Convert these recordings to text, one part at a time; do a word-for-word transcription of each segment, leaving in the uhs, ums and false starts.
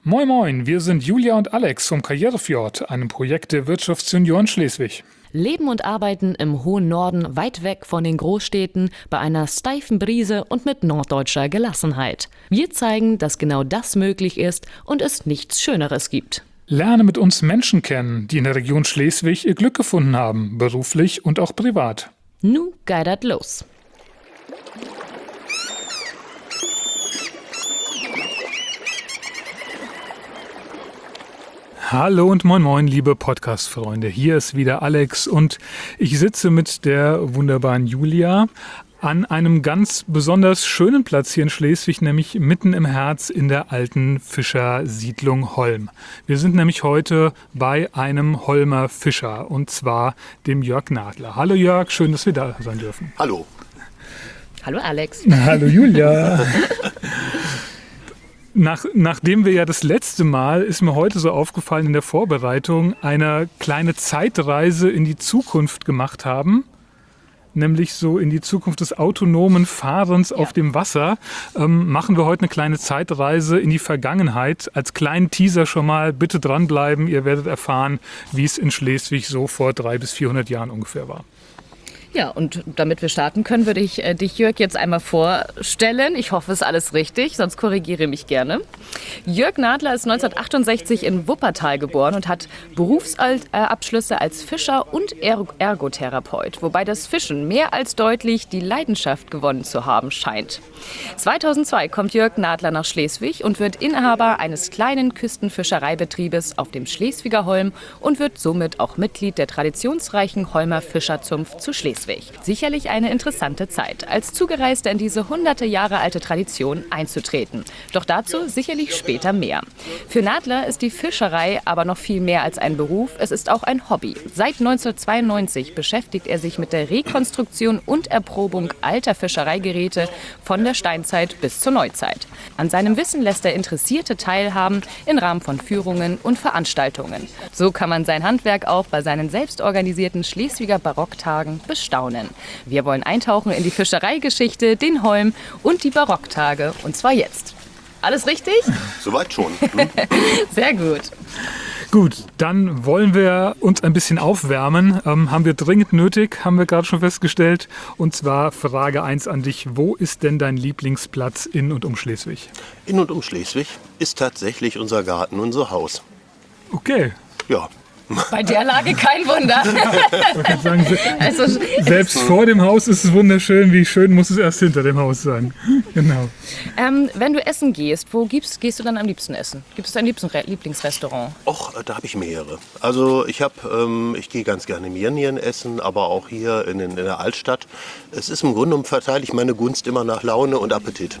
Moin Moin, wir sind Julia und Alex vom Karrierefjord, einem Projekt der Wirtschaftsjunioren Schleswig. Leben und arbeiten im hohen Norden, weit weg von den Großstädten, bei einer steifen Brise und mit norddeutscher Gelassenheit. Wir zeigen, dass genau das möglich ist und es nichts Schöneres gibt. Lerne mit uns Menschen kennen, die in der Region Schleswig ihr Glück gefunden haben, beruflich und auch privat. Nu geidert los. Hallo und moin moin, liebe Podcast-Freunde. Hier ist wieder Alex und ich sitze mit der wunderbaren Julia an einem ganz besonders schönen Platz hier in Schleswig, nämlich mitten im Herz in der alten Fischersiedlung Holm. Wir sind nämlich heute bei einem Holmer Fischer und zwar dem Jörg Nadler. Hallo Jörg, schön, dass wir da sein dürfen. Hallo. Hallo Alex. Hallo Julia. Nach, nachdem wir ja das letzte Mal, ist mir heute so aufgefallen in der Vorbereitung, eine kleine Zeitreise in die Zukunft gemacht haben, nämlich so in die Zukunft des autonomen Fahrens ja. auf dem Wasser, ähm, machen wir heute eine kleine Zeitreise in die Vergangenheit. Als kleinen Teaser schon mal, bitte dranbleiben, ihr werdet erfahren, wie es in Schleswig so vor dreihundert bis vierhundert Jahren ungefähr war. Ja, und damit wir starten können, würde ich äh, dich, Jörg, jetzt einmal vorstellen. Ich hoffe, es ist alles richtig, sonst korrigiere mich gerne. Jörg Nadler ist neunzehnhundertachtundsechzig in Wuppertal geboren und hat Berufsabschlüsse als Fischer und er- Ergotherapeut, wobei das Fischen mehr als deutlich die Leidenschaft gewonnen zu haben scheint. zweitausendzwei kommt Jörg Nadler nach Schleswig und wird Inhaber eines kleinen Küstenfischereibetriebes auf dem Schleswiger Holm und wird somit auch Mitglied der traditionsreichen Holmer Fischerzunft zu Schleswig. Sicherlich eine interessante Zeit, als Zugereister in diese hunderte Jahre alte Tradition einzutreten. Doch dazu sicherlich später mehr. Für Nadler ist die Fischerei aber noch viel mehr als ein Beruf, es ist auch ein Hobby. Seit neunzehnhundertzweiundneunzig beschäftigt er sich mit der Rekonstruktion und Erprobung alter Fischereigeräte von der Steinzeit bis zur Neuzeit. An seinem Wissen lässt er Interessierte teilhaben im Rahmen von Führungen und Veranstaltungen. So kann man sein Handwerk auch bei seinen selbstorganisierten Schleswiger Barocktagen bestaunen. Wir wollen eintauchen in die Fischereigeschichte, den Holm und die Barocktage. Und zwar jetzt. Alles richtig? Soweit schon. Hm? Sehr gut. Gut, dann wollen wir uns ein bisschen aufwärmen. Ähm, haben wir dringend nötig, haben wir gerade schon festgestellt. Und zwar Frage eins an dich. Wo ist denn dein Lieblingsplatz in und um Schleswig? In und um Schleswig ist tatsächlich unser Garten, unser Haus. Okay. Ja. Bei der Lage kein Wunder. Ich kann sagen, se- Also, selbst vor dem Haus ist es wunderschön. Wie schön muss es erst hinter dem Haus sein? Genau. ähm, wenn du essen gehst, wo gibst, gehst du dann am liebsten essen? Gibt es dein Lieblings- Lieblingsrestaurant? Och, da habe ich mehrere. Also ich habe, ähm, ich gehe ganz gerne Mirnien essen, aber auch hier in, in der Altstadt. Es ist im Grunde genommen, verteile ich meine Gunst immer nach Laune und Appetit.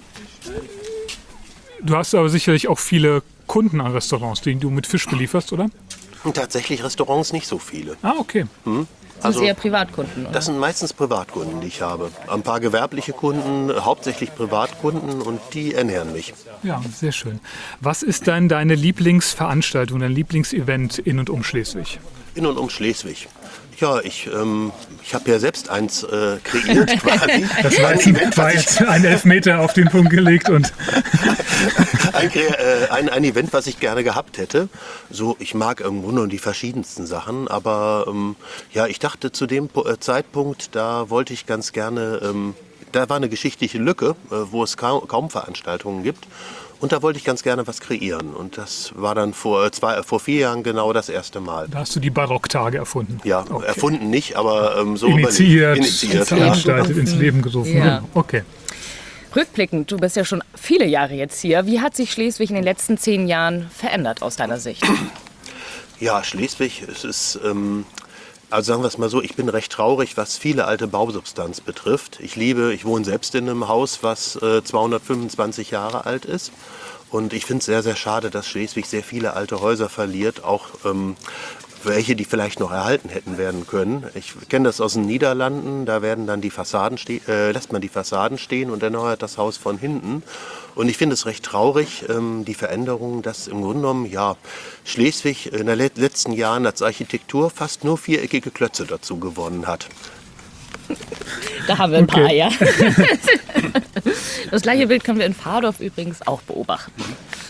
Du hast aber sicherlich auch viele Kunden an Restaurants, die du mit Fisch belieferst, oder? Und tatsächlich Restaurants nicht so viele. Ah, okay. Hm? Das Also, sind eher Privatkunden, oder? das sind meistens Privatkunden, die ich habe. Ein paar gewerbliche Kunden, hauptsächlich Privatkunden und die ernähren mich. Ja, sehr schön. Was ist dann deine Lieblingsveranstaltung, dein Lieblingsevent in und um Schleswig? In und um Schleswig. Ja, ich, ähm, ich habe ja selbst eins äh, kreiert quasi. Das war ein jetzt, Event, war was ich, jetzt ein Elfmeter auf den Punkt gelegt und ein, äh, ein, ein Event, was ich gerne gehabt hätte. So, ich mag im Grunde die verschiedensten Sachen, aber ähm, ja, ich dachte zu dem Po- äh, Zeitpunkt, da wollte ich ganz gerne, ähm, da war eine geschichtliche Lücke, äh, wo es kaum, kaum Veranstaltungen gibt. Und da wollte ich ganz gerne was kreieren. Und das war dann vor, zwei, vor vier Jahren genau das erste Mal. da hast du die Barocktage erfunden. Ja, Okay. erfunden nicht, aber ähm, so Initiiert, überlegt. Initiiert, ja. veranstaltet, ins Leben gerufen. Ja. Okay. Rückblickend, du bist ja schon viele Jahre jetzt hier. Wie hat sich Schleswig in den letzten zehn Jahren verändert aus deiner Sicht? Ja, Schleswig, es ist, ähm, also sagen wir es mal so, ich bin recht traurig, was viele alte Bausubstanz betrifft. Ich liebe, ich wohne selbst in einem Haus, was äh, zweihundertfünfundzwanzig Jahre alt ist. Und ich finde es sehr, sehr schade, dass Schleswig sehr viele alte Häuser verliert, auch ähm, welche, die vielleicht noch erhalten hätten werden können. Ich kenne das aus den Niederlanden, da werden dann die Fassaden ste- äh, lässt man die Fassaden stehen und erneuert das Haus von hinten. Und ich finde es recht traurig, ähm, die Veränderung, dass im Grunde genommen, ja, Schleswig in den le- letzten Jahren als Architektur fast nur viereckige Klötze dazu gewonnen hat. Da haben wir ein Okay. paar, ja. Das gleiche Bild können wir in Fahrdorf übrigens auch beobachten.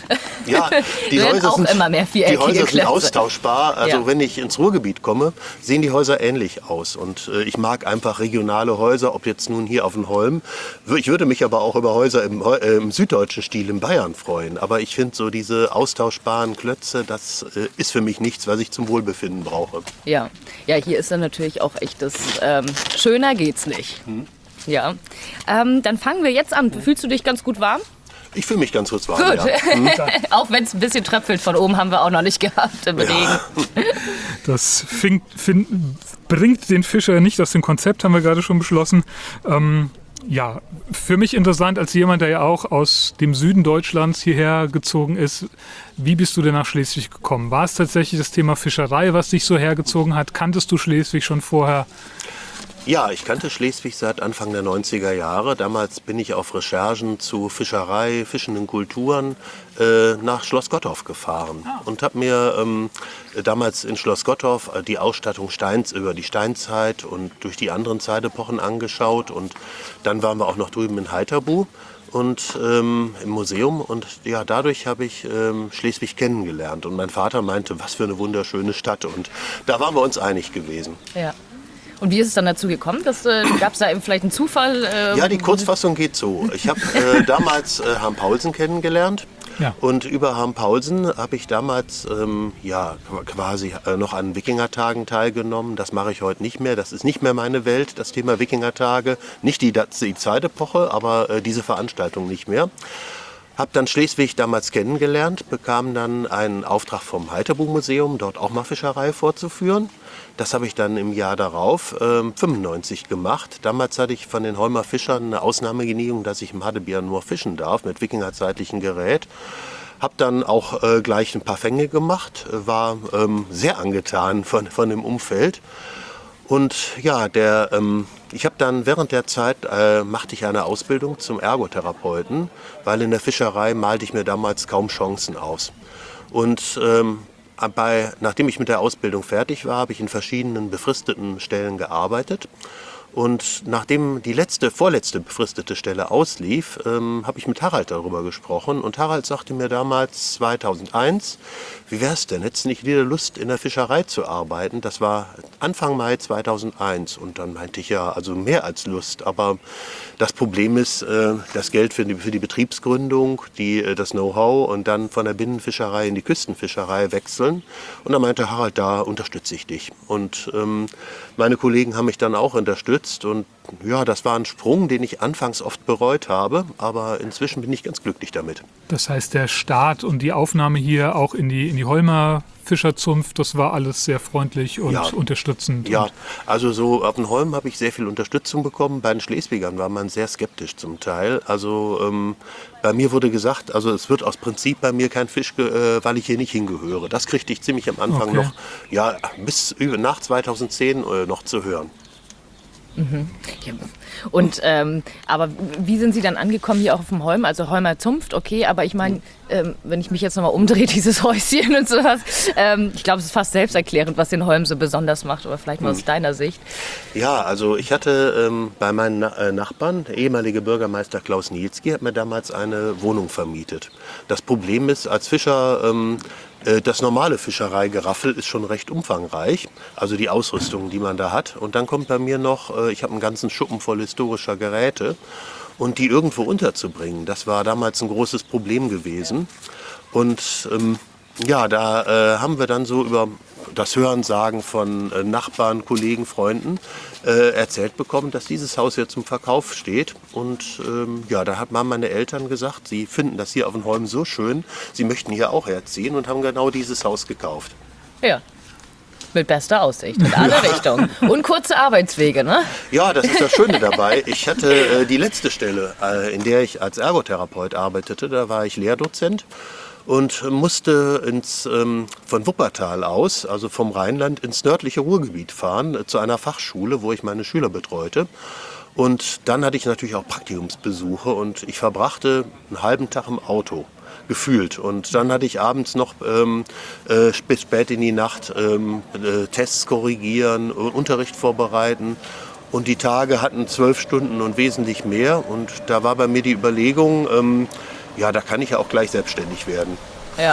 Ja, die Werden Häuser, auch sind, immer mehr die viereckige Häuser sind Klötze. austauschbar. Also Ja. wenn ich ins Ruhrgebiet komme, sehen die Häuser ähnlich aus. Und äh, ich mag einfach regionale Häuser, ob jetzt nun hier auf dem Holm. Ich würde mich aber auch über Häuser im, äh, im süddeutschen Stil in Bayern freuen. Aber ich finde so diese austauschbaren Klötze, das äh, ist für mich nichts, was ich zum Wohlbefinden brauche. Ja, ja, hier ist dann natürlich auch echt das, ähm, schöner geht's nicht. Hm. Ja, ähm, dann fangen wir jetzt an. Fühlst du dich ganz gut warm? Ich fühle mich ganz kurz warm. Gut, Ja. Hm. auch wenn es ein bisschen tröpfelt von oben, haben wir auch noch nicht gehabt im Regen. Das fing, fin, bringt den Fischer nicht aus dem Konzept, haben wir gerade schon beschlossen. Ähm, ja, für mich interessant als jemand, der ja auch aus dem Süden Deutschlands hierher gezogen ist. Wie bist du denn nach Schleswig gekommen? War es tatsächlich das Thema Fischerei, was dich so hergezogen hat? Kanntest du Schleswig schon vorher? Ja, ich kannte Schleswig seit Anfang der neunziger Jahre. Damals bin ich auf Recherchen zu Fischerei, fischenden Kulturen äh, nach Schloss Gottorf gefahren und habe mir ähm, damals in Schloss Gottorf die Ausstattung Steins über die Steinzeit und durch die anderen Zeitepochen angeschaut. Und dann waren wir auch noch drüben in Heiterbu und ähm, im Museum, und ja, dadurch habe ich ähm, Schleswig kennengelernt. Und mein Vater meinte, was für eine wunderschöne Stadt, und da waren wir uns einig gewesen. Ja. Und wie ist es dann dazu gekommen? Äh, Gab es da eben vielleicht einen Zufall? Äh, Ja, die Kurzfassung geht so. Ich habe äh, damals äh, Harm Paulsen kennengelernt. Ja. Und über Harm Paulsen habe ich damals ähm, ja, quasi äh, noch an Wikingertagen teilgenommen. Das mache ich heute nicht mehr. Das ist nicht mehr meine Welt, das Thema Wikingertage. Nicht die, die Zeitepoche, aber äh, diese Veranstaltung nicht mehr. Habe dann Schleswig damals kennengelernt, bekam dann einen Auftrag vom Heiterbu-Museum, dort auch mal Fischerei vorzuführen. Das habe ich dann im Jahr darauf, äh, fünfundneunzig, gemacht. Damals hatte ich von den Holmer Fischern eine Ausnahmegenehmigung, dass ich im Hadebier nur fischen darf mit wikingerzeitlichem Gerät. Habe dann auch äh, gleich ein paar Fänge gemacht, war ähm, sehr angetan von, von dem Umfeld. Und ja, der, ähm, ich habe dann während der Zeit, äh, machte ich eine Ausbildung zum Ergotherapeuten, weil in der Fischerei malte ich mir damals kaum Chancen aus. Und ähm, bei, nachdem ich mit der Ausbildung fertig war, habe ich in verschiedenen befristeten Stellen gearbeitet. Und nachdem die letzte, vorletzte befristete Stelle auslief, ähm, habe ich mit Harald darüber gesprochen. Und Harald sagte mir damals zweitausendeins, wie wär's denn, hättest du nicht wieder Lust, in der Fischerei zu arbeiten? Das war Anfang Mai zweitausendeins. Und dann meinte ich, ja, also mehr als Lust. Aber das Problem ist, äh, das Geld für die, für die Betriebsgründung, die, äh, das Know-how und dann von der Binnenfischerei in die Küstenfischerei wechseln. Und dann meinte Harald, da unterstütze ich dich. Und ähm, meine Kollegen haben mich dann auch unterstützt. Und ja, das war ein Sprung, den ich anfangs oft bereut habe, aber inzwischen bin ich ganz glücklich damit. Das heißt, der Start und die Aufnahme hier auch in die, in die Holmer Fischerzunft, das war alles sehr freundlich und Ja. unterstützend. Ja, Und also so auf den Holm habe ich sehr viel Unterstützung bekommen. Bei den Schleswigern war man sehr skeptisch zum Teil. Also ähm, bei mir wurde gesagt, also es wird aus Prinzip bei mir kein Fisch, ge- äh, weil ich hier nicht hingehöre. Das kriegte ich ziemlich am Anfang Okay. noch, ja, bis über, nach zweitausendzehn äh, noch zu hören. Ja. Und ähm, aber wie sind Sie dann angekommen hier auch auf dem Holm? Also Holmer Zunft, okay, aber ich meine, ähm, wenn ich mich jetzt nochmal umdrehe, dieses Häuschen und sowas, ähm, ich glaube, es ist fast selbsterklärend, was den Holm so besonders macht, aber vielleicht mal aus deiner Sicht. Ja, also ich hatte ähm, bei meinen Na äh, Nachbarn, der ehemalige Bürgermeister Klaus Nielski, hat mir damals eine Wohnung vermietet. Das Problem ist, als Fischer, ähm, äh, das normale Fischereigeraffel ist schon recht umfangreich, also die Ausrüstung, die man da hat. Und dann kommt bei mir noch, äh, ich habe einen ganzen Schuppen voll historischer Geräte, und die irgendwo unterzubringen, das war damals ein großes Problem gewesen. Und ähm, ja, da äh, haben wir dann so über das Hörensagen von äh, Nachbarn, Kollegen, Freunden äh, erzählt bekommen, dass dieses Haus hier zum Verkauf steht. Und ähm, ja, da haben meine Eltern gesagt, sie finden das hier auf den Holm so schön, sie möchten hier auch herziehen, und haben genau dieses Haus gekauft. Ja. Mit bester Aussicht in alle Richtungen. Und kurze Arbeitswege, ne? Ja, das ist das Schöne dabei. Ich hatte äh, die letzte Stelle, äh, in der ich als Ergotherapeut arbeitete, da war ich Lehrdozent und musste ins, ähm, von Wuppertal aus, also vom Rheinland, ins nördliche Ruhrgebiet fahren, äh, zu einer Fachschule, wo ich meine Schüler betreute. Und dann hatte ich natürlich auch Praktikumsbesuche, und ich verbrachte einen halben Tag im Auto. Gefühlt. Und dann hatte ich abends noch ähm, äh, bis spät in die Nacht ähm, äh, Tests korrigieren, äh, Unterricht vorbereiten. Und die Tage hatten zwölf Stunden und wesentlich mehr. Und da war bei mir die Überlegung, ähm, Ja, da kann ich ja auch gleich selbstständig werden. Ja.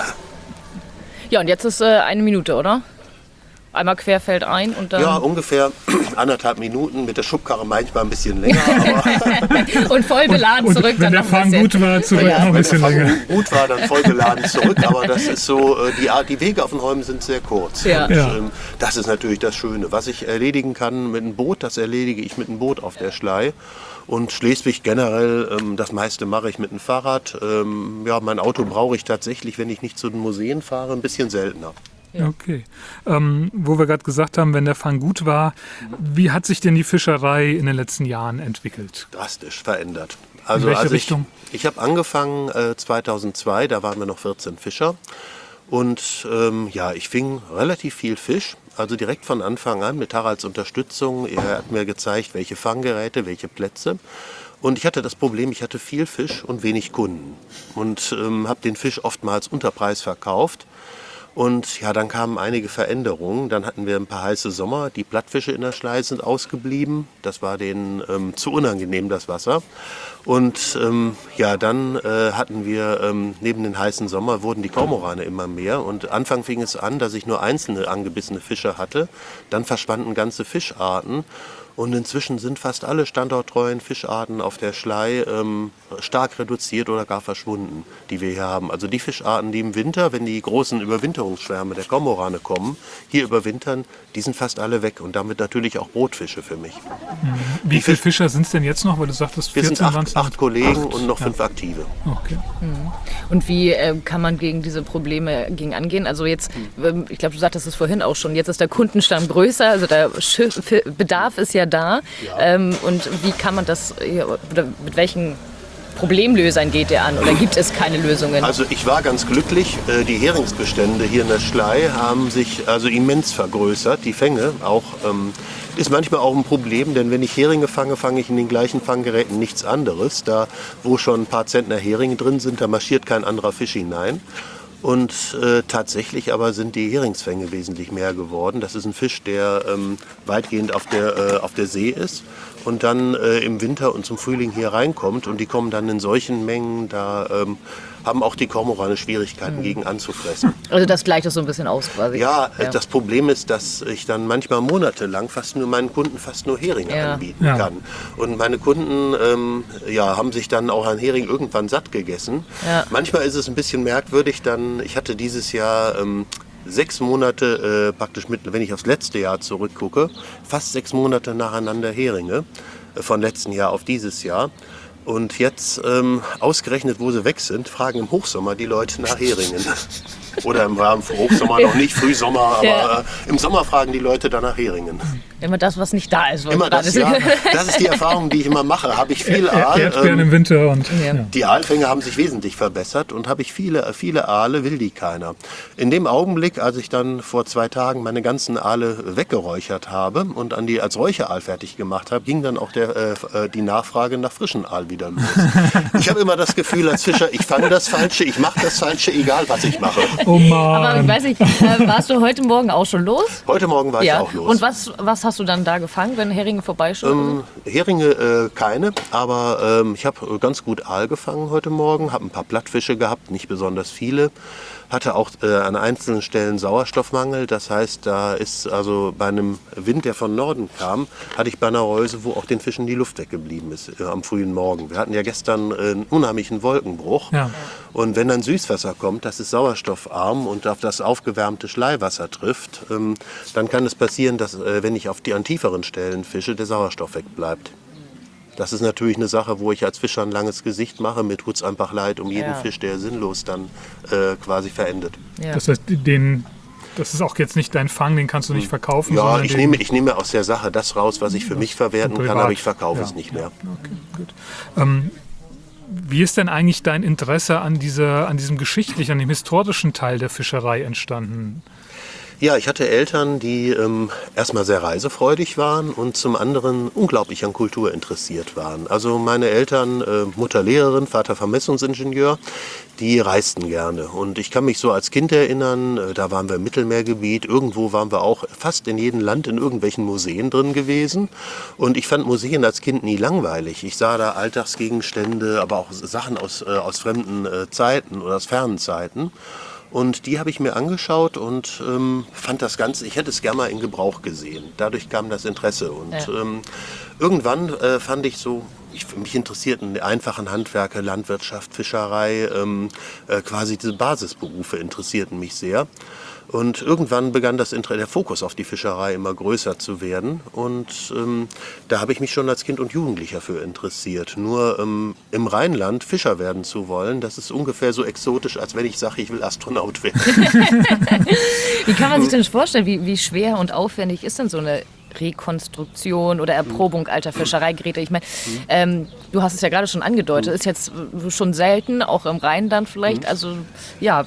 Ja, und jetzt ist äh, eine Minute, oder? Einmal querfeld ein und dann... Ja, ungefähr anderthalb Minuten, mit der Schubkarre manchmal ein bisschen länger. Aber und voll beladen und, zurück. Und wenn dann der noch Fang ein gut war, zurück Ja. noch ein wenn bisschen der länger. Fang gut war, dann voll geladen zurück. Aber das ist so, äh, die, Art- die Wege auf den Holmen sind sehr kurz. Ja. Und, Ja. ähm, das ist natürlich das Schöne. Was ich erledigen kann mit einem Boot, das erledige ich mit einem Boot auf der Schlei. Und Schleswig generell, ähm, das meiste mache ich mit dem Fahrrad. Ähm, ja, mein Auto brauche ich tatsächlich, wenn ich nicht zu den Museen fahre, ein bisschen seltener. Okay. Ähm, wo wir gerade gesagt haben, wenn der Fang gut war, wie hat sich denn die Fischerei in den letzten Jahren entwickelt? Drastisch verändert. Also, In welche als Richtung? Ich, ich habe angefangen äh, zweitausendzwei, da waren wir noch vierzehn Fischer. Und ähm, ja, ich fing relativ viel Fisch, also direkt von Anfang an mit Haralds Unterstützung. Er hat mir gezeigt, welche Fanggeräte, welche Plätze. Und ich hatte das Problem, ich hatte viel Fisch und wenig Kunden. Und ähm, habe den Fisch oftmals unter Preis verkauft. Und ja, dann kamen einige Veränderungen. Dann hatten wir ein paar heiße Sommer. Die Plattfische in der Schlei sind ausgeblieben. Das war denen ähm, zu unangenehm, das Wasser. Und ähm, ja, dann äh, hatten wir ähm, neben den heißen Sommer wurden die Kormorane immer mehr. Und Anfang fing es an, dass ich nur einzelne angebissene Fische hatte. Dann verschwanden ganze Fischarten. Und inzwischen sind fast alle standorttreuen Fischarten auf der Schlei ähm, stark reduziert oder gar verschwunden, die wir hier haben. Also die Fischarten, die im Winter, wenn die großen Überwinterungsschwärme der Kormorane kommen, hier überwintern, die sind fast alle weg. Und damit natürlich auch Brotfische für mich. Wie viele Fischer sind es denn jetzt noch? Weil du sagtest, Wir sind vierzehn waren acht, es acht Kollegen acht. und noch Ja. fünf Aktive. Okay. Und wie äh, kann man gegen diese Probleme gegen angehen? Also jetzt, ähm, ich glaube, du sagtest es vorhin auch schon, jetzt ist der Kundenstamm größer, also der Sch- F- Bedarf ist ja da. Ähm, und wie kann man das, ja, oder mit welchen Problemlösern geht ihr an? Oder gibt es keine Lösungen? Also ich war ganz glücklich. Äh, Die Heringsbestände hier in der Schlei haben sich also immens vergrößert. Die Fänge auch ähm, ist manchmal auch ein Problem, denn wenn ich Heringe fange, fange ich in den gleichen Fanggeräten nichts anderes. Da, wo schon ein paar Zentner Heringe drin sind, da marschiert kein anderer Fisch hinein. Und äh, tatsächlich aber sind die Heringsfänge wesentlich mehr geworden. Das ist ein Fisch, der ähm, weitgehend auf der, äh, auf der See ist und dann äh, im Winter und zum Frühling hier reinkommt. Und die kommen dann in solchen Mengen, da ähm, haben auch die Kormorane Schwierigkeiten, gegen anzufressen. Also das gleicht das so ein bisschen aus quasi. Ja, äh, das Problem ist, dass ich dann manchmal monatelang fast nur meinen Kunden fast nur Heringe Ja. anbieten Ja. kann. Und meine Kunden ähm, ja, haben sich dann auch an Hering irgendwann satt gegessen. Ja. Manchmal ist es ein bisschen merkwürdig, dann, ich hatte dieses Jahr ähm, sechs Monate, äh, praktisch mit, wenn ich aufs letzte Jahr zurückgucke, fast sechs Monate nacheinander Heringe, äh, von letzten Jahr auf dieses Jahr. Und jetzt, ähm, ausgerechnet, wo sie weg sind, fragen im Hochsommer die Leute nach Heringen. Oder im Rahmen von Hochsommer noch nicht, Frühsommer, aber Ja. äh, im Sommer fragen die Leute dann nach Heringen. Immer das, was nicht da ist. was Immer gerade das, ist. ja. Das ist die Erfahrung, die ich immer mache. Habe ich viel Aal. Erdbeeren ähm, im Winter und Ja. ja. Die Aalfänge haben sich wesentlich verbessert und habe ich viele, viele Aale, will die keiner. In dem Augenblick, als ich dann vor zwei Tagen meine ganzen Aale weggeräuchert habe und an die als Räucheraal fertig gemacht habe, ging dann auch der, äh, die Nachfrage nach frischen Aal wieder los. Ich habe immer das Gefühl als Fischer, ich fange das Falsche, ich mache das Falsche, egal was ich mache. Oh Aber ich Mann. weiß nicht, äh, warst du heute Morgen auch schon los? Heute Morgen war ich auch los. Und was, was hast du dann da gefangen, wenn Heringe vorbeischauen? Ähm, Heringe äh, keine, aber ähm, ich habe ganz gut Aal gefangen heute Morgen, habe ein paar Plattfische gehabt, nicht besonders viele. Hatte auch äh, an einzelnen Stellen Sauerstoffmangel, das heißt, da ist also bei einem Wind, der von Norden kam, hatte ich bei einer Reuse, wo auch den Fischen die Luft weggeblieben ist äh, am frühen Morgen. Wir hatten ja gestern äh, einen unheimlichen Wolkenbruch Ja. und wenn dann Süßwasser kommt, das ist sauerstoffarm und auf das aufgewärmte Schleiwasser trifft, ähm, dann kann es passieren, dass äh, wenn ich auf die an tieferen Stellen fische, der Sauerstoff wegbleibt. Das ist natürlich eine Sache, wo ich als Fischer ein langes Gesicht mache mit Hutzeinbachleid um jeden Ja. Fisch, der sinnlos dann äh, quasi verendet. Ja. Das heißt, den, das ist auch jetzt nicht dein Fang, den kannst du nicht verkaufen. Ja, sondern ich den, nehme, ich nehme aus der Sache das raus, was ich für mich verwerten privat. kann, aber ich verkaufe Ja. es nicht mehr. Okay, gut. Ähm, wie ist denn eigentlich dein Interesse an, dieser, an diesem geschichtlichen, an dem historischen Teil der Fischerei entstanden? Ja, ich hatte Eltern, die ähm, erstmal sehr reisefreudig waren und zum anderen unglaublich an Kultur interessiert waren. Also meine Eltern, äh, Mutter Lehrerin, Vater Vermessungsingenieur, die reisten gerne. Und ich kann mich so als Kind erinnern, äh, da waren wir im Mittelmeergebiet, irgendwo waren wir auch fast in jedem Land in irgendwelchen Museen drin gewesen. Und ich fand Museen als Kind nie langweilig. Ich sah da Alltagsgegenstände, aber auch Sachen aus, äh, aus fremden äh, Zeiten oder aus fernen Zeiten. Und die habe ich mir angeschaut und ähm, fand das Ganze, ich hätte es gerne mal in Gebrauch gesehen. Dadurch kam das Interesse. Und ja. ähm, irgendwann äh, fand ich so, ich, mich interessierten die einfachen Handwerke, Landwirtschaft, Fischerei, ähm, äh, quasi diese Basisberufe interessierten mich sehr. Und irgendwann begann das, der Fokus auf die Fischerei immer größer zu werden. Und ähm, da habe ich mich schon als Kind und Jugendlicher für interessiert. Nur ähm, im Rheinland Fischer werden zu wollen, das ist ungefähr so exotisch, als wenn ich sage, ich will Astronaut werden. Wie kann man sich denn vorstellen, wie, wie schwer und aufwendig ist denn so eine Rekonstruktion oder Erprobung alter Fischereigeräte? Ich meine, ähm, du hast es ja gerade schon angedeutet, ist jetzt schon selten, auch im Rheinland vielleicht. Also ja.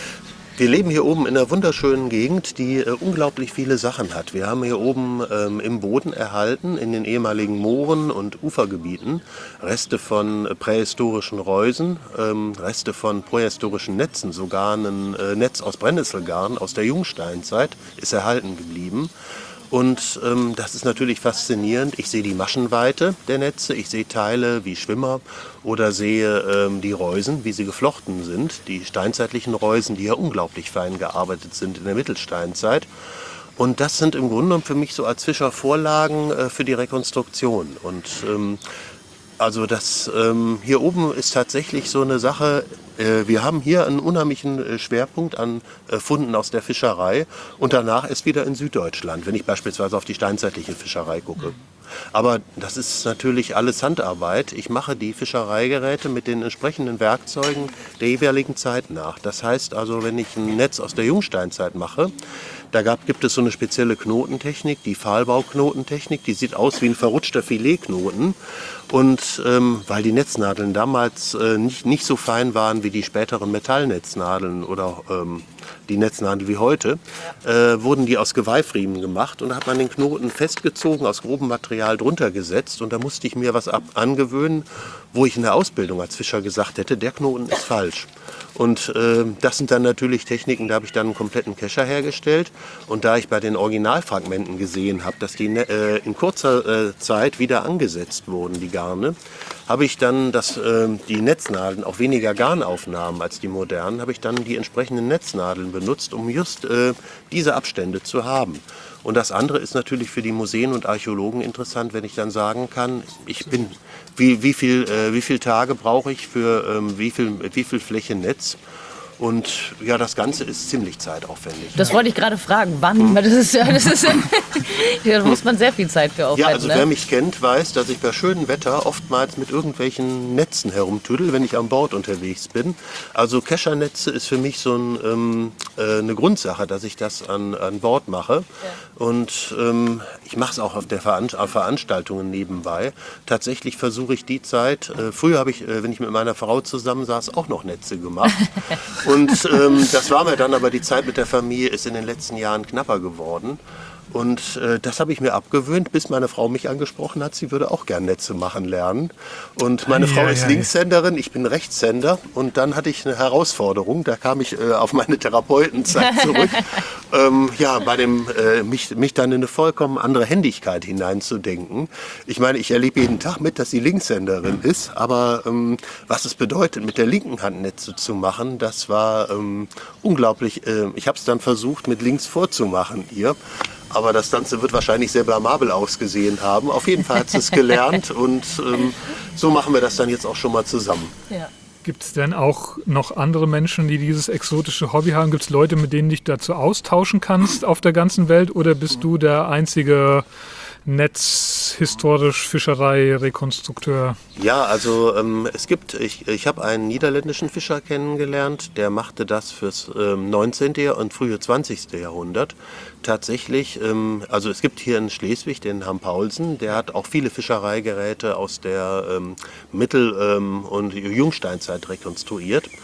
Wir leben hier oben in einer wunderschönen Gegend, die äh, unglaublich viele Sachen hat. Wir haben hier oben ähm, im Boden erhalten, in den ehemaligen Mooren und Ufergebieten, Reste von äh, prähistorischen Reusen, ähm, Reste von prähistorischen Netzen, sogar ein äh, Netz aus Brennnesselgarn aus der Jungsteinzeit ist erhalten geblieben. Und ähm, das ist natürlich faszinierend. Ich sehe die Maschenweite der Netze, ich sehe Teile wie Schwimmer oder sehe ähm, die Reusen, wie sie geflochten sind. Die steinzeitlichen Reusen, die ja unglaublich fein gearbeitet sind in der Mittelsteinzeit. Und das sind im Grunde genommen für mich so als Fischer Vorlagen äh, für die Rekonstruktion. Und ähm, also das ähm, hier oben ist tatsächlich so eine Sache. Äh, wir haben hier einen unheimlichen äh, Schwerpunkt an äh, Funden aus der Fischerei und danach ist wieder in Süddeutschland, wenn ich beispielsweise auf die steinzeitliche Fischerei gucke. Aber das ist natürlich alles Handarbeit. Ich mache die Fischereigeräte mit den entsprechenden Werkzeugen der jeweiligen Zeit nach. Das heißt also, wenn ich ein Netz aus der Jungsteinzeit mache, da gab, gibt es so eine spezielle Knotentechnik, die Pfahlbauknotentechnik, die sieht aus wie ein verrutschter Filetknoten. Und ähm, weil die Netznadeln damals äh, nicht, nicht so fein waren wie die späteren Metallnetznadeln oder ähm, die Netznadel wie heute, äh, wurden die aus Geweihfriemen gemacht und da hat man den Knoten festgezogen, aus grobem Material drunter gesetzt und da musste ich mir was ab angewöhnen, wo ich in der Ausbildung als Fischer gesagt hätte, der Knoten ist falsch. Und äh, das sind dann natürlich Techniken, da habe ich dann einen kompletten Kescher hergestellt. Und da ich bei den Originalfragmenten gesehen habe, dass die äh, in kurzer äh, Zeit wieder angesetzt wurden, die Garne, habe ich dann das, äh, die Netznadeln, auch weniger Garnaufnahmen als die modernen, habe ich dann die entsprechenden Netznadeln benutzt, um just äh, diese Abstände zu haben. Und das andere ist natürlich für die Museen und Archäologen interessant, wenn ich dann sagen kann, ich bin, wie, wie, viel, äh, wie viele Tage brauche ich für ähm, wie, viel, wie viel Fläche Netz. Und ja, das Ganze ist ziemlich zeitaufwendig. Das wollte ich gerade fragen. Wann? Hm. Das ist, das ist, da muss man sehr viel Zeit für aufwenden. Ja, also ne? Wer mich kennt, weiß, dass ich bei schönem Wetter oftmals mit irgendwelchen Netzen herumtüdel, wenn ich an Bord unterwegs bin. Also Keschernetze ist für mich so ein, ähm, äh, eine Grundsache, dass ich das an, an Bord mache. Ja. Und ähm, ich mache es auch auf der Veran- auf Veranstaltungen nebenbei. Tatsächlich versuche ich die Zeit, äh, früher habe ich, äh, wenn ich mit meiner Frau zusammensaß, auch noch Netze gemacht. Und ähm, das war mir dann, aber die Zeit mit der Familie ist in den letzten Jahren knapper geworden. Und äh, das habe ich mir abgewöhnt, bis meine Frau mich angesprochen hat, sie würde auch gern Netze machen lernen. Und meine ja, Frau ja, ist ja. Linkshänderin, ich bin Rechtshänder. Und dann hatte ich eine Herausforderung, da kam ich äh, auf meine Therapeutenzeit zurück. ähm, ja, bei dem, äh, mich, mich dann in eine vollkommen andere Händigkeit hineinzudenken. Ich meine, ich erlebe jeden Tag mit, dass sie Linkshänderin ist. Aber ähm, was es bedeutet, mit der linken Hand Netze zu machen, das war ähm, unglaublich. Äh, ich habe es dann versucht, mit links vorzumachen ihr. Aber das Ganze wird wahrscheinlich sehr blamabel ausgesehen haben. Auf jeden Fall hat sie es gelernt und ähm, so machen wir das dann jetzt auch schon mal zusammen. Ja. Gibt es denn auch noch andere Menschen, die dieses exotische Hobby haben? Gibt es Leute, mit denen du dich dazu austauschen kannst auf der ganzen Welt? Oder bist du der einzige Netzhistorisch Fischerei-Rekonstrukteur? Ja, also ähm, es gibt, ich, ich habe einen niederländischen Fischer kennengelernt, der machte das fürs ähm, neunzehnten. und frühe zwanzigsten. Jahrhundert. Tatsächlich, ähm, also es gibt hier in Schleswig den Herrn Paulsen, der hat auch viele Fischereigeräte aus der ähm, Mittel- ähm, und Jungsteinzeit rekonstruiert.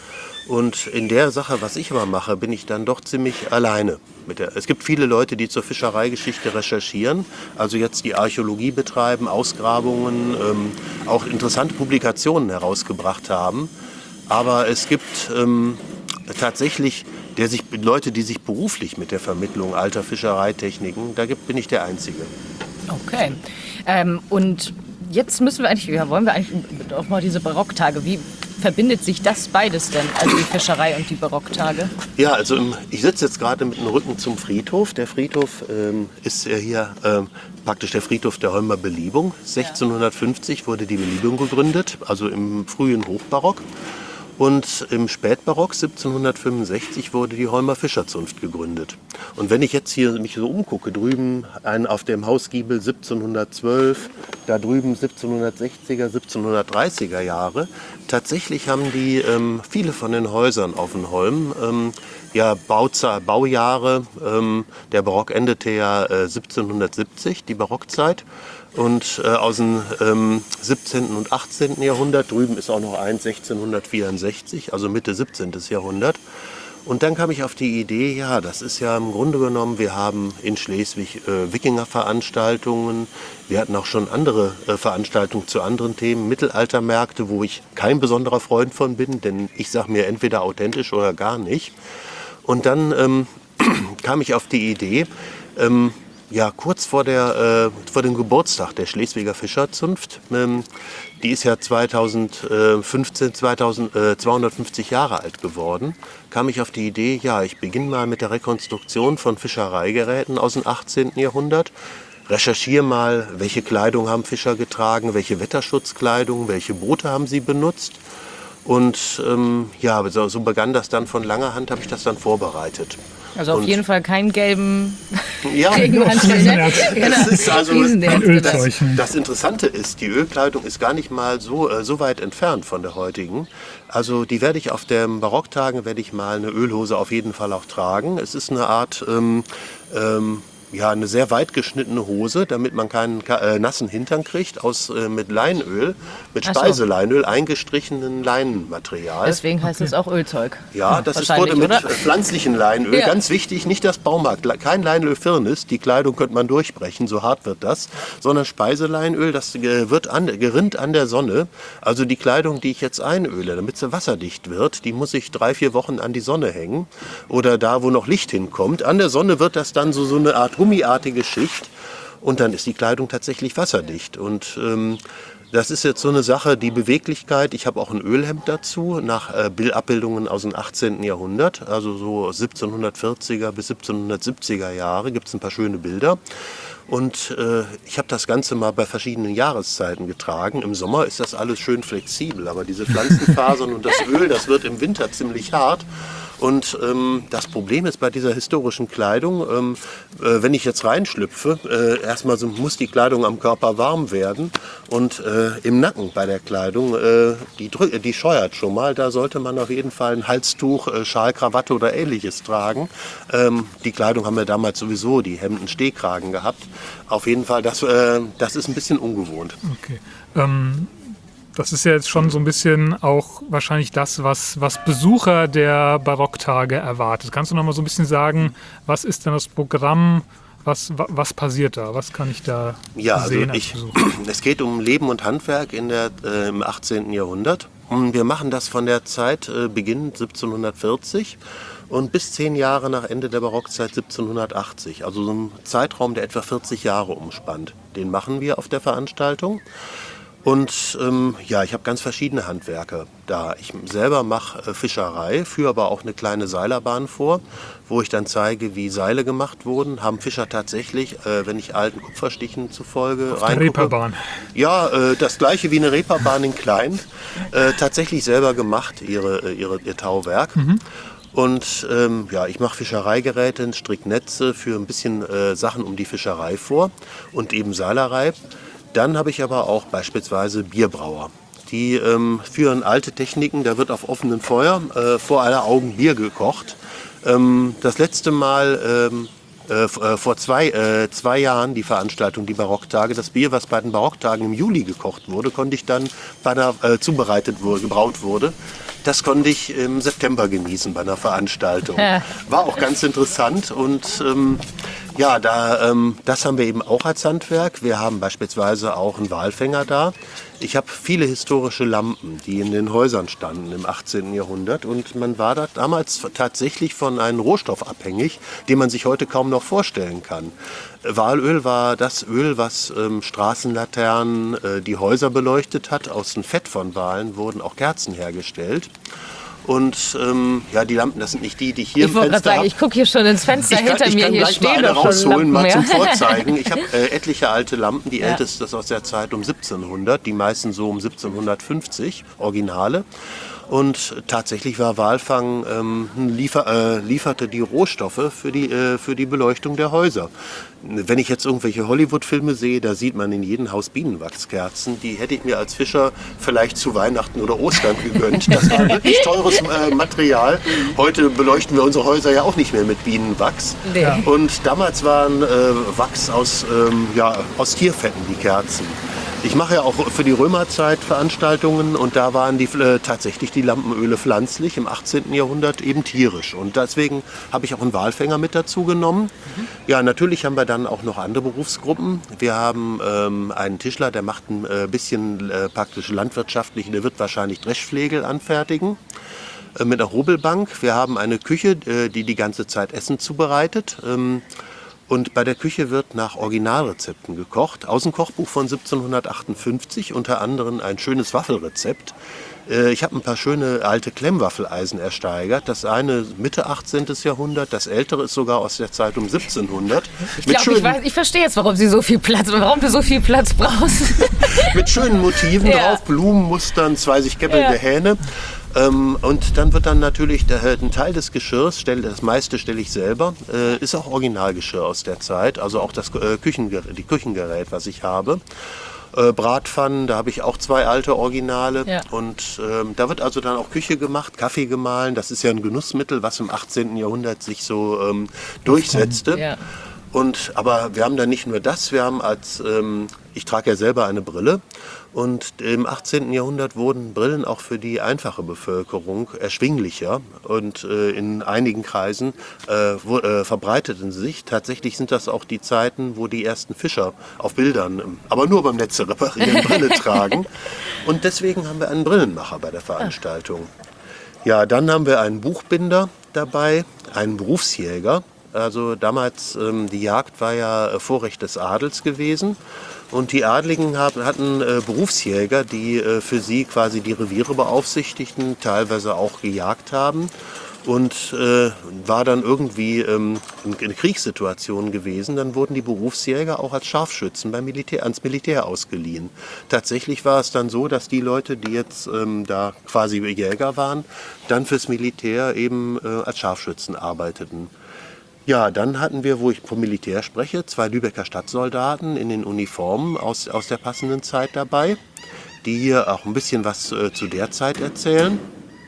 Und in der Sache, was ich immer mache, bin ich dann doch ziemlich alleine. Mit der, es gibt viele Leute, die zur Fischereigeschichte recherchieren, also jetzt die Archäologie betreiben, Ausgrabungen, ähm, auch interessante Publikationen herausgebracht haben. Aber es gibt ähm, tatsächlich der sich, Leute, die sich beruflich mit der Vermittlung alter Fischereitechniken, da gibt, bin ich der Einzige. Okay. Ähm, und jetzt müssen wir eigentlich, ja, wollen wir eigentlich auch mal diese Barocktage, wie verbindet sich das beides denn, also die Fischerei und die Barocktage? Ja, also im, ich sitze jetzt gerade mit dem Rücken zum Friedhof. Der Friedhof ähm, ist ja hier ähm, praktisch der Friedhof der Holmer Beliebung. sechzehnhundertfünfzig wurde die Beliebung gegründet, also im frühen Hochbarock. Und im Spätbarock siebzehnhundertfünfundsechzig wurde die Holmer Fischerzunft gegründet. Und wenn ich jetzt hier mich so umgucke, drüben ein, auf dem Hausgiebel siebzehnhundertzwölf, da drüben siebzehnhundertsechziger, siebzehnhundertdreißiger Jahre, tatsächlich haben die ähm, viele von den Häusern auf den Holm, ähm, ja, Bauza- Baujahre, ähm, der Barock endete ja äh, siebzehnhundertsiebzig, die Barockzeit. Und äh, aus dem ähm, siebzehnten und achtzehnten Jahrhundert, drüben ist auch noch eins, sechzehnhundertvierundsechzig, also Mitte siebzehnten Jahrhundert. Und dann kam ich auf die Idee, ja, das ist ja im Grunde genommen, wir haben in Schleswig äh, Wikingerveranstaltungen, wir hatten auch schon andere äh, Veranstaltungen zu anderen Themen, Mittelaltermärkte, wo ich kein besonderer Freund von bin, denn ich sage mir entweder authentisch oder gar nicht. Und dann ähm, kam ich auf die Idee, ähm, ja, kurz vor, der, äh, vor dem Geburtstag der Schleswiger Fischerzunft, ähm, die ist ja zweitausendfünfzehn, zweitausend, äh, zweihundertfünfzig Jahre alt geworden, kam ich auf die Idee, ja, ich beginne mal mit der Rekonstruktion von Fischereigeräten aus dem achtzehnten Jahrhundert, recherchiere mal, welche Kleidung haben Fischer getragen, welche Wetterschutzkleidung, welche Boote haben sie benutzt. Und ähm, ja, so, so begann das dann von langer Hand, habe ich das dann vorbereitet. Also auf Und jeden Fall keinen gelben ja, Regenmantel. Ne? das ist also Riesenherz, das, das Interessante ist, die Ölkleidung ist gar nicht mal so, äh, so weit entfernt von der heutigen. Also die werde ich auf den Barocktagen, werde ich mal eine Ölhose auf jeden Fall auch tragen. Es ist eine Art ähm, ähm, ja, eine sehr weit geschnittene Hose, damit man keinen äh, nassen Hintern kriegt, aus äh, mit Leinöl, mit Ach so. Speiseleinöl eingestrichenen Leinenmaterial. Deswegen heißt es auch Ölzeug. Ja, das ist, Wahrscheinlich, wurde mit oder? pflanzlichen Leinöl. Ja. Ganz wichtig, nicht das Baumarkt. Kein Leinölfirnis, die Kleidung könnte man durchbrechen, so hart wird das. Sondern Speiseleinöl, das äh, wird an, gerinnt an der Sonne. Also die Kleidung, die ich jetzt einöle, damit sie wasserdicht wird, die muss ich drei, vier Wochen an die Sonne hängen. Oder da, wo noch Licht hinkommt. An der Sonne wird das dann so, so eine Art gummiartige Schicht und dann ist die Kleidung tatsächlich wasserdicht. Und ähm, das ist jetzt so eine Sache, die Beweglichkeit. Ich habe auch ein Ölhemd dazu, nach äh, Abbildungen aus dem achtzehnten Jahrhundert, also so siebzehnhundertvierziger bis siebzehnhundertsiebziger Jahre, gibt es ein paar schöne Bilder. Und äh, ich habe das Ganze mal bei verschiedenen Jahreszeiten getragen. Im Sommer ist das alles schön flexibel, aber diese Pflanzenfasern und das Öl, das wird im Winter ziemlich hart. Und ähm, das Problem ist bei dieser historischen Kleidung, ähm, äh, wenn ich jetzt reinschlüpfe, äh, erstmal so muss die Kleidung am Körper warm werden und äh, im Nacken bei der Kleidung, äh, die, drück, die scheuert schon mal, da sollte man auf jeden Fall ein Halstuch, äh, Schal, Krawatte oder ähnliches tragen. Ähm, die Kleidung haben wir damals sowieso, die Hemden Stehkragen gehabt. Auf jeden Fall, das, äh, das ist ein bisschen ungewohnt. Okay. Ähm Das ist ja jetzt schon so ein bisschen auch wahrscheinlich das, was, was Besucher der Barocktage erwartet. Kannst du noch mal so ein bisschen sagen, was ist denn das Programm, was, was passiert da, was kann ich da ja, sehen? Also ich, es geht um Leben und Handwerk in der, äh, im achtzehnten Jahrhundert. Und wir machen das von der Zeit äh, Beginn siebzehnhundertvierzig und bis zehn Jahre nach Ende der Barockzeit siebzehnhundertachtzig. Also so ein Zeitraum, der etwa vierzig Jahre umspannt. Den machen wir auf der Veranstaltung. Und ähm, ja, ich habe ganz verschiedene Handwerke da. Ich selber mache äh, Fischerei, führe aber auch eine kleine Seilerbahn vor, wo ich dann zeige, wie Seile gemacht wurden. Haben Fischer tatsächlich, äh, wenn ich alten Kupferstichen zufolge Auf der reingucke, Reeperbahn. Ja, äh, das gleiche wie eine Reeperbahn in klein. Äh, tatsächlich selber gemacht, ihre, ihre, ihr Tauwerk. Mhm. Und ähm, ja, ich mache Fischereigeräte, Stricknetze für ein bisschen äh, Sachen um die Fischerei vor und eben Seilerei. Dann habe ich aber auch beispielsweise Bierbrauer. Die ähm, führen alte Techniken, da wird auf offenem Feuer äh, vor aller Augen Bier gekocht. Ähm, das letzte Mal ähm, äh, vor zwei, äh, zwei Jahren die Veranstaltung, die Barocktage, das Bier, was bei den Barocktagen im Juli gekocht wurde, konnte ich dann, bei der, äh, zubereitet wurde, gebraut wurde, Das konnte ich im September genießen bei einer Veranstaltung. Ja. War auch ganz interessant und ähm, ja, da, ähm, das haben wir eben auch als Handwerk. Wir haben beispielsweise auch einen Walfänger da. Ich habe viele historische Lampen, die in den Häusern standen im achtzehnten Jahrhundert. Und man war da damals tatsächlich von einem Rohstoff abhängig, den man sich heute kaum noch vorstellen kann. Walöl war das Öl, was ähm, Straßenlaternen, äh, die Häuser beleuchtet hat. Aus dem Fett von Walen wurden auch Kerzen hergestellt. Und ähm, ja, die Lampen, das sind nicht die, die ich hier Ich im wollte gerade Fenster sagen, habe. ich gucke hier schon ins Fenster Ich kann, hinter ich mir. kann Hier gleich mal stehen eine doch schon rausholen, Lampen mal zum mehr. Vorzeigen. Ich habe äh, etliche alte Lampen. Die Ja. älteste ist aus der Zeit um siebzehnhundert, die meisten so um siebzehnhundertfünfzig, Originale. Und tatsächlich war Walfang, ähm, liefer, äh, lieferte die Rohstoffe für die, äh, für die Beleuchtung der Häuser. Wenn ich jetzt irgendwelche Hollywood-Filme sehe, da sieht man in jedem Haus Bienenwachskerzen. Die hätte ich mir als Fischer vielleicht zu Weihnachten oder Ostern gegönnt. Das war wirklich teures äh, Material. Heute beleuchten wir unsere Häuser ja auch nicht mehr mit Bienenwachs. Nee. Und damals waren äh, Wachs aus, ähm, ja, aus Tierfetten die Kerzen. Ich mache ja auch für die Römerzeit Veranstaltungen und da waren die, äh, tatsächlich die Lampenöle pflanzlich, im achtzehnten Jahrhundert eben tierisch. Und deswegen habe ich auch einen Walfänger mit dazu genommen. Mhm. Ja, natürlich haben wir dann auch noch andere Berufsgruppen. Wir haben ähm, einen Tischler, der macht ein äh, bisschen äh, praktisch landwirtschaftlich, der wird wahrscheinlich Dreschflegel anfertigen äh, mit einer Hobelbank. Wir haben eine Küche, äh, die die ganze Zeit Essen zubereitet. Ähm, Und bei der Küche wird nach Originalrezepten gekocht. Aus dem Kochbuch von siebzehnhundertachtundfünfzig, unter anderem ein schönes Waffelrezept. Ich habe ein paar schöne alte Klemmwaffeleisen ersteigert. Das eine Mitte achtzehnten Jahrhundert, das ältere ist sogar aus der Zeit um siebzehnhundert. Ich glaube, ich, weiß- ich verstehe jetzt, warum Sie so viel Platz, warum du so viel Platz brauchst. Mit schönen Motiven Ja. drauf, Blumenmustern, zwei sich käppelnde Ja. Hähne. Ähm, und dann wird dann natürlich der, ein Teil des Geschirrs, stell, das meiste stelle ich selber, äh, ist auch Originalgeschirr aus der Zeit, also auch das äh, Küchengerät, die Küchengerät, was ich habe. Äh, Bratpfannen, da habe ich auch zwei alte Originale. Ja. Und ähm, da wird also dann auch Küche gemacht, Kaffee gemahlen. Das ist ja ein Genussmittel, was im achtzehnten Jahrhundert sich so ähm, durchsetzte. Ja. Und, aber wir haben dann nicht nur das, wir haben als, ähm, ich trage ja selber eine Brille und im achtzehnten Jahrhundert wurden Brillen auch für die einfache Bevölkerung erschwinglicher und äh, in einigen Kreisen äh, wo, äh, verbreiteten sie sich. Tatsächlich sind das auch die Zeiten, wo die ersten Fischer auf Bildern, ähm, aber nur beim Netze reparieren, Brille tragen. Und deswegen haben wir einen Brillenmacher bei der Veranstaltung. Ja, dann haben wir einen Buchbinder dabei, einen Berufsjäger. Also damals, ähm, die Jagd war ja äh, Vorrecht des Adels gewesen und die Adligen haben, hatten äh, Berufsjäger, die äh, für sie quasi die Reviere beaufsichtigten, teilweise auch gejagt haben und äh, war dann irgendwie ähm, eine Kriegssituation gewesen, dann wurden die Berufsjäger auch als Scharfschützen beim Militär, ans Militär ausgeliehen. Tatsächlich war es dann so, dass die Leute, die jetzt ähm, da quasi Jäger waren, dann fürs Militär eben äh, als Scharfschützen arbeiteten. Ja, dann hatten wir, wo ich vom Militär spreche, zwei Lübecker Stadtsoldaten in den Uniformen aus, aus der passenden Zeit dabei, die hier auch ein bisschen was äh, zu der Zeit erzählen.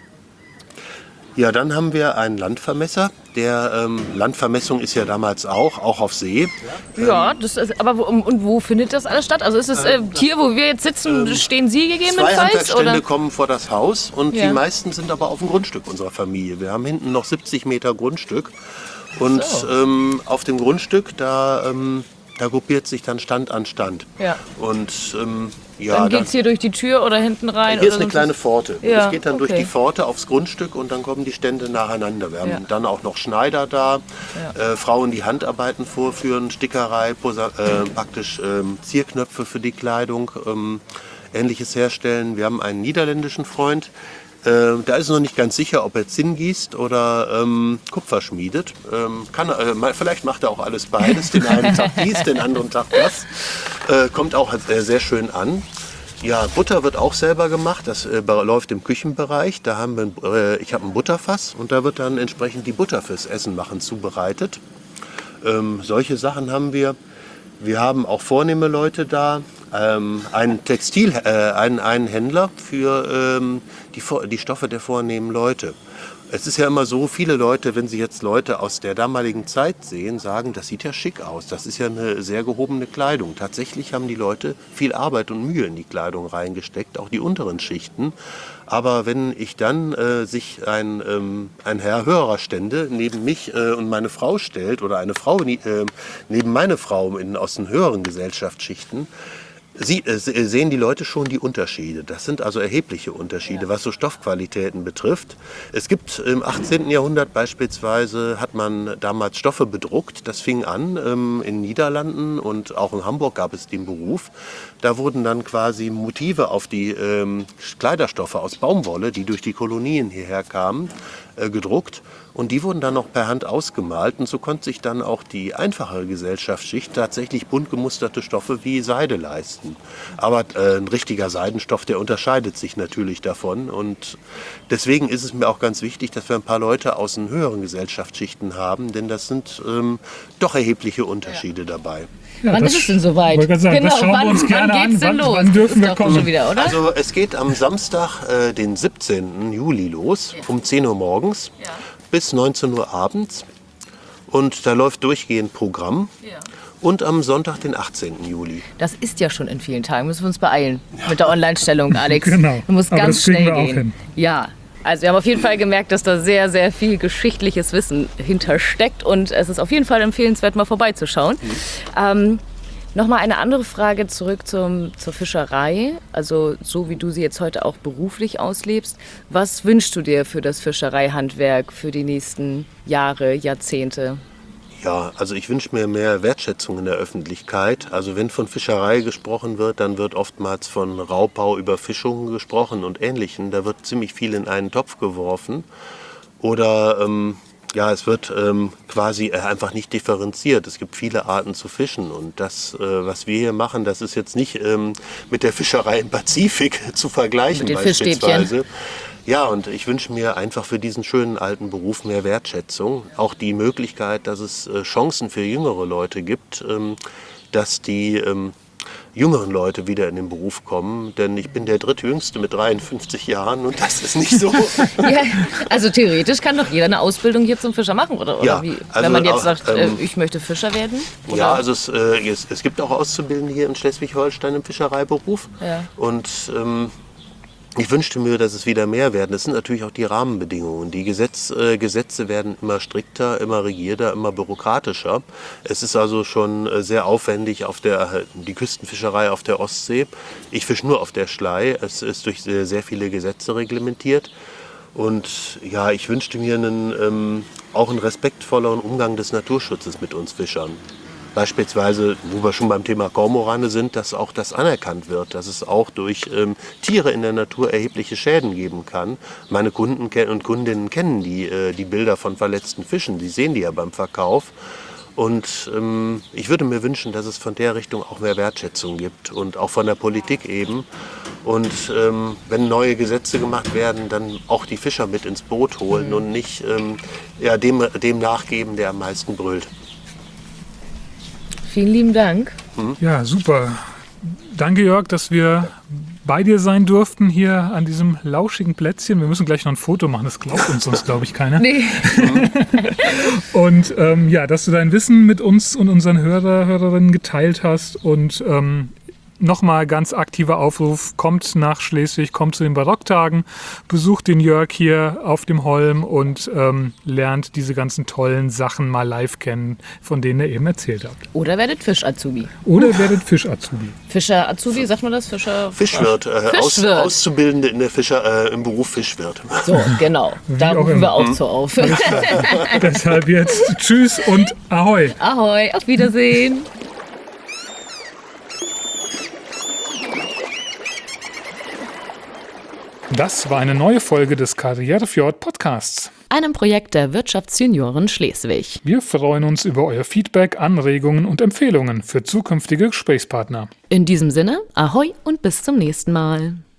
Ja, dann haben wir einen Landvermesser. Der ähm, Landvermessung ist ja damals auch, auch auf See. Ja, das ist, aber wo, und wo findet das alles statt? Also ist es äh, hier, wo wir jetzt sitzen, stehen Sie Zwei gegebenenfalls? Handwerksstände Oder? kommen vor das Haus und Ja. die meisten sind aber auf dem Grundstück unserer Familie. Wir haben hinten noch siebzig Meter Grundstück und So. ähm, auf dem Grundstück, da, ähm, da gruppiert sich dann Stand an Stand. Ja. Und ähm, ja, Dann dann, geht es hier durch die Tür oder hinten rein? hier ist oder eine sonst kleine was? Pforte. Ja, Es geht dann durch okay. die Pforte aufs Grundstück und dann kommen die Stände nacheinander. Wir haben Ja. dann auch noch Schneider da, Ja. äh, Frauen, die Handarbeiten vorführen, Stickerei, Posa äh, praktisch ähm, Zierknöpfe für die Kleidung, ähm, Ähnliches herstellen. Wir haben einen niederländischen Freund, äh, da ist noch nicht ganz sicher, ob er Zinn gießt oder ähm, Kupfer schmiedet. Ähm, kann, äh, mal- vielleicht macht er auch alles beides, den einen Tag dies, den anderen Tag das. Äh, kommt auch äh, sehr schön an. Ja, Butter wird auch selber gemacht. Das äh, läuft im Küchenbereich. Da haben wir, äh, ich habe ein Butterfass und da wird dann entsprechend die Butter fürs Essen machen zubereitet. Ähm, solche Sachen haben wir. Wir haben auch vornehme Leute da. Ähm, einen Textil, äh, einen, einen Händler für ähm, die, Vor- die Stoffe der vornehmen Leute. Es ist ja immer so, viele Leute, wenn sie jetzt Leute aus der damaligen Zeit sehen, sagen, das sieht ja schick aus. Das ist ja eine sehr gehobene Kleidung. Tatsächlich haben die Leute viel Arbeit und Mühe in die Kleidung reingesteckt, auch die unteren Schichten. Aber wenn ich dann äh, sich ein, ähm, ein Herr höherer Stände neben mich äh, und meine Frau stellt oder eine Frau äh, neben meine Frau in, aus den höheren Gesellschaftsschichten, Sie, äh, sehen die Leute schon die Unterschiede. Das sind also erhebliche Unterschiede, was so Stoffqualitäten betrifft. Es gibt im achtzehnten Jahrhundert beispielsweise, hat man damals Stoffe bedruckt. Das fing an ähm, in Niederlanden und auch in Hamburg gab es den Beruf. Da wurden dann quasi Motive auf die ähm, Kleiderstoffe aus Baumwolle, die durch die Kolonien hierher kamen, äh, gedruckt. Und die wurden dann noch per Hand ausgemalt. Und so konnte sich dann auch die einfache Gesellschaftsschicht tatsächlich bunt gemusterte Stoffe wie Seide leisten. Aber äh, ein richtiger Seidenstoff, der unterscheidet sich natürlich davon. Und deswegen ist es mir auch ganz wichtig, dass wir ein paar Leute aus den höheren Gesellschaftsschichten haben. Denn das sind ähm, doch erhebliche Unterschiede dabei. Ja, wann ist es denn soweit? Wollte gerade sagen, genau, das schauen wann, wir uns gerne wann geht's an. Denn Wann, los? wann dürfen wir doch kommen? Schon wieder, oder? Also es geht am Samstag, äh, den siebzehnten Juli los, ja. um zehn Uhr morgens ja. bis neunzehn Uhr abends. Und da läuft durchgehend Programm. Ja. Und am Sonntag, den achtzehnten Juli. Das ist ja schon in vielen Tagen. Müssen wir uns beeilen ja. mit der Online-Stellung, Alex. Genau. Du musst Aber ganz das kriegen schnell wir auch gehen. hin. Ja. Also wir haben auf jeden Fall gemerkt, dass da sehr, sehr viel geschichtliches Wissen hintersteckt. Und es ist auf jeden Fall empfehlenswert, mal vorbeizuschauen. Mhm. Ähm, Nochmal eine andere Frage zurück zum, zur Fischerei, also so wie du sie jetzt heute auch beruflich auslebst. Was wünschst du dir für das Fischereihandwerk für die nächsten Jahre, Jahrzehnte? Ja, also ich wünsche mir mehr Wertschätzung in der Öffentlichkeit. Also wenn von Fischerei gesprochen wird, dann wird oftmals von Raubbau, Überfischung gesprochen und Ähnlichem. Da wird ziemlich viel in einen Topf geworfen. Oder ähm, ja, es wird ähm, quasi einfach nicht differenziert. Es gibt viele Arten zu fischen und das, äh, was wir hier machen, das ist jetzt nicht ähm, mit der Fischerei im Pazifik zu vergleichen mit den beispielsweise. Fischstäbchen. Ja, und ich wünsche mir einfach für diesen schönen alten Beruf mehr Wertschätzung. Auch die Möglichkeit, dass es äh, Chancen für jüngere Leute gibt, ähm, dass die ähm, jüngeren Leute wieder in den Beruf kommen. Denn ich bin der drittjüngste mit dreiundfünfzig Jahren und das ist nicht so. Ja, also theoretisch kann doch jeder eine Ausbildung hier zum Fischer machen, oder, oder ja, wie? Also wenn man jetzt auch, sagt, ähm, ich möchte Fischer werden? Oder? Ja, also es, äh, es, es gibt auch Auszubildende hier in Schleswig-Holstein im Fischereiberuf. Ja. Und ähm, ich wünschte mir, dass es wieder mehr werden. Das sind natürlich auch die Rahmenbedingungen. Die Gesetz, äh, Gesetze werden immer strikter, immer rigierter, immer bürokratischer. Es ist also schon äh, sehr aufwendig auf der die Küstenfischerei auf der Ostsee. Ich fische nur auf der Schlei. Es ist durch sehr, sehr viele Gesetze reglementiert. Und ja, ich wünschte mir einen, ähm, auch einen respektvolleren Umgang des Naturschutzes mit uns Fischern. Beispielsweise, wo wir schon beim Thema Kormorane sind, dass auch das anerkannt wird, dass es auch durch ähm, Tiere in der Natur erhebliche Schäden geben kann. Meine Kunden und Kundinnen kennen die, äh, die Bilder von verletzten Fischen, die sehen die ja beim Verkauf. Und ähm, ich würde mir wünschen, dass es von der Richtung auch mehr Wertschätzung gibt und auch von der Politik eben. Und ähm, wenn neue Gesetze gemacht werden, dann auch die Fischer mit ins Boot holen mhm. und nicht ähm, ja, dem, dem nachgeben, der am meisten brüllt. Vielen lieben Dank. Ja, super. Danke, Jörg, dass wir bei dir sein durften hier an diesem lauschigen Plätzchen. Wir müssen gleich noch ein Foto machen, das glaubt uns sonst, glaube ich, keiner. Nee. Und ähm, ja, dass du dein Wissen mit uns und unseren Hörer, Hörerinnen geteilt hast und ähm, nochmal ganz aktiver Aufruf, kommt nach Schleswig, kommt zu den Barocktagen, besucht den Jörg hier auf dem Holm und ähm, lernt diese ganzen tollen Sachen mal live kennen, von denen ihr eben erzählt habt. Oder werdet Fisch-Azubi. Oder werdet Fisch-Azubi. Fischer-Azubi, sagt man das? Fischer Fischwirt. Äh, Fischwirt. Aus, Auszubildende in der Fischer, äh, im Beruf Fischwirt. So, genau. Da rufen wir auch so auf. Deshalb jetzt Tschüss und Ahoi. Ahoi, auf Wiedersehen. Das war eine neue Folge des Karrierefjord Podcasts. Einem Projekt der Wirtschaftsjunioren Schleswig. Wir freuen uns über euer Feedback, Anregungen und Empfehlungen für zukünftige Gesprächspartner. In diesem Sinne, Ahoi und bis zum nächsten Mal.